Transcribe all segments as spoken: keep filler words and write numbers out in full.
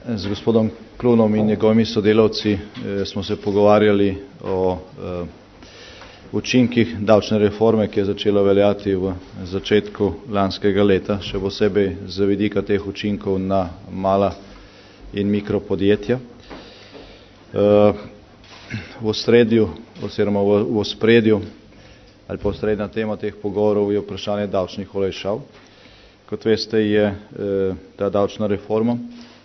z gospodom Klunom in njegovimi sodelavci eh, smo se pogovarjali o eh, učinkih davčne reforme, ki je začela veljati v začetku lanskega leta, še posebej z vidika teh učinkov na mala in mikropodjetja. Eh, v osredju oziroma v, v ospredju ali pa osrednja tema teh pogovorov je vprašanje davčnih olajšav. Kot veste, je eh, ta davčna reforma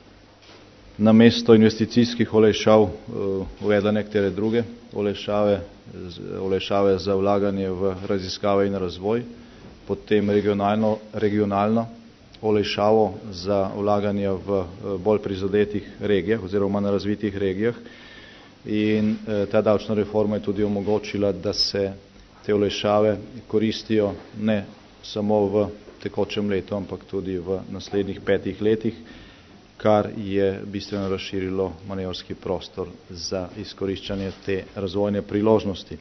namesto investicijskih olajšav eh, uvedla nekatere druge olajšave, olajšave za vlaganje v raziskave in razvoj, potem regionalno, regionalno olajšavo za vlaganje v bolj prizadetih regijah oziroma na razvitih regijah. In eh, ta davčna reforma je tudi omogočila, da se te olajšave koristijo ne samo v tekočem letu, ampak tudi v naslednjih petih letih, kar je bistveno razširilo manevrski prostor za izkoriščanje te razvojne priložnosti.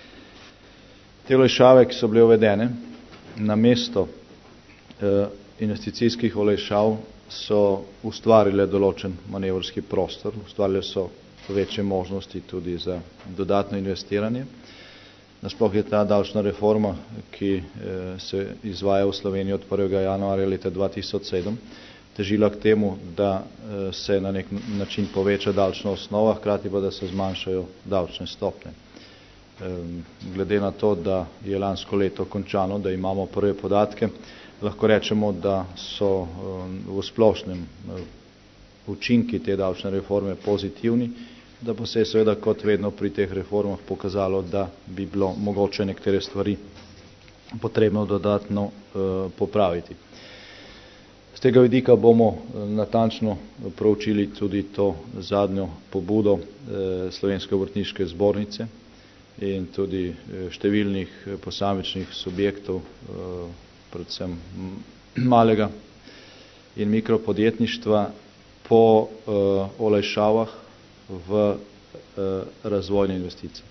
Te olajšave, ki so bile uvedene, namesto eh, investicijskih olajšav so ustvarile določen manevrski prostor, ustvarile so večje možnosti tudi za dodatno investiranje. Nasploh je ta davčna reforma, ki eh, se izvaja v Sloveniji od prvega januarja leta dva tisoč sedem, težila k temu, da eh, se na nek način poveča davčna osnova, hkrati pa da se zmanjšajo davčne stopnje. Eh, glede na to, da je lansko leto končano, da imamo prve podatke, lahko rečemo, da so eh, v splošnem eh, učinki te davčne reforme pozitivni, da pa se je seveda kot vedno pri teh reformah pokazalo, da bi bilo mogoče nekatere stvari potrebno dodatno eh, popraviti. Z tega vidika bomo natančno proučili tudi to zadnjo pobudo eh, Slovenske obrtniške zbornice in tudi eh, številnih posamičnih subjektov, eh, predvsem malega in mikropodjetništva po eh, olajšavah v eh, razvojne investicije.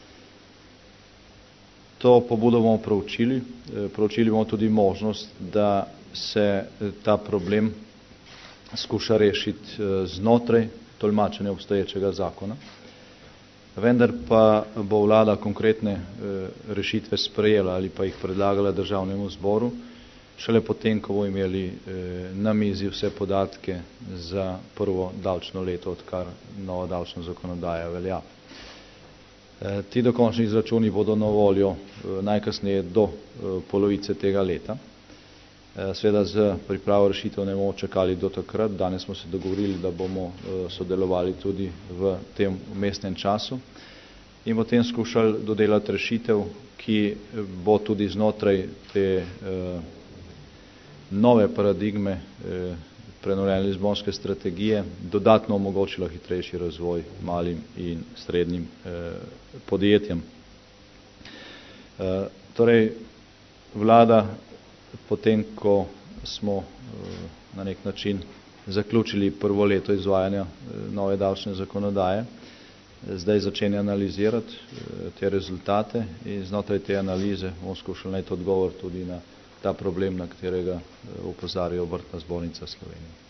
To pobudo bomo proučili. Eh, proučili bomo tudi možnost, da se ta problem skuša rešiti eh, znotraj tolmačenja obstoječega zakona. Vendar pa bo vlada konkretne eh, rešitve sprejela ali pa jih predlagala državnemu zboru, šele potem, ko bomo imeli eh, na mizi vse podatke za prvo davčno leto, odkar nova davčna zakonodaja velja. Eh, ti dokončni izračuni bodo na voljo eh, najkasneje do eh, polovice tega leta. Eh, Sveda z pripravo rešitev ne bomo čakali do takrat. Danes smo se dogovorili, da bomo eh, sodelovali tudi v tem vmesnem času in potem skušali dodelati rešitev, ki bo tudi znotraj te eh, nove paradigme eh, prenovljene lizbonske strategije dodatno omogočila hitrejši razvoj malim in srednjim eh, podjetjem. Eh, torej, vlada, potem, ko smo eh, na nek način zaključili prvo leto izvajanja eh, nove davčne zakonodaje, eh, zdaj začenja analizirati eh, te rezultate in znotraj te analize bomo skušali najti odgovor tudi na ta problem, na katerega opozarja Obrtna zbornica Slovenije.